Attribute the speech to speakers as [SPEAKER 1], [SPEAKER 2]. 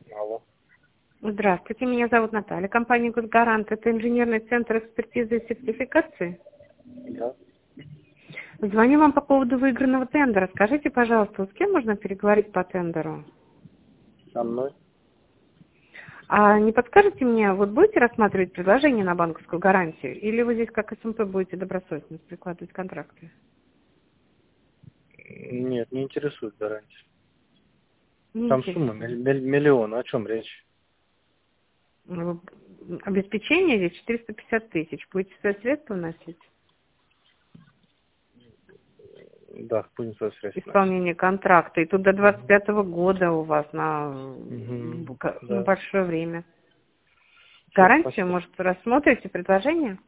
[SPEAKER 1] Алло.
[SPEAKER 2] Здравствуйте, меня зовут Наталья. Компания «Госгарант». Это инженерный центр экспертизы и сертификации.
[SPEAKER 1] Да.
[SPEAKER 2] Звоню вам по поводу выигранного тендера. Скажите, пожалуйста, с кем можно переговорить по тендеру?
[SPEAKER 1] Со мной?
[SPEAKER 2] А не подскажете мне, вот будете рассматривать предложение на банковскую гарантию? Или вы здесь как СМП будете добросовестно прикладывать контракты?
[SPEAKER 1] Нет, не интересует гарантия.
[SPEAKER 2] Не
[SPEAKER 1] Там сумма
[SPEAKER 2] интересует.
[SPEAKER 1] миллион. О чем речь?
[SPEAKER 2] Ну, обеспечение здесь 450 тысяч. Будете свои средства вносить?
[SPEAKER 1] Да, будем свои средства носить.
[SPEAKER 2] Исполнение контракта. И тут до 25-го года у вас на
[SPEAKER 1] Угу. Да.
[SPEAKER 2] большое время.
[SPEAKER 1] Все,
[SPEAKER 2] Гарантию,
[SPEAKER 1] спасибо.
[SPEAKER 2] может, рассмотрите предложение?